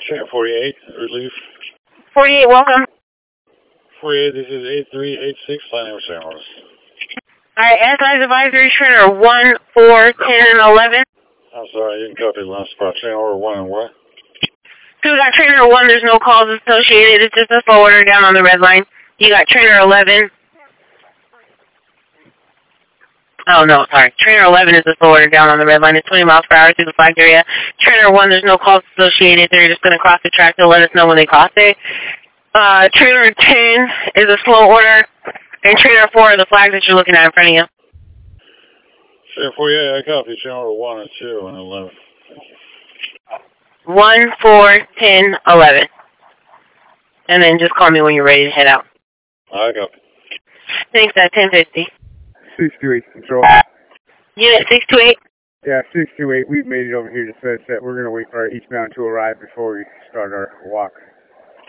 Channel 48, relief. 48, welcome. 48, this is 8386, line number 7. Alright, SI's advisory trainer 1, 4, 10, and 11. I'm sorry, I didn't copy the last spot. Channel order 1 and what? So we got trainer 1, there's no calls associated, it's just a forwarder down on the red line. You got trainer 11. Oh no, sorry. Trainer 11 is the forwarder down on the red line. It's 20 miles per hour through the flagged area. Trainer 1, there's no calls associated. They're just going to cross the track. They'll let us know when they cross it. Trainer 10 is a slow order. And trainer 4 are the flags that you're looking at in front of you. Channel 48, I copy. Channel order 1 and 2 and 11. 1, 4, 10, 11. And then just call me when you're ready to head out. I copy. Thanks, at 10:50. 628 Control. Unit 628. Yeah, 628. We've made it over here to Sunset. We're going to wait for our eastbound to arrive before we start our walk.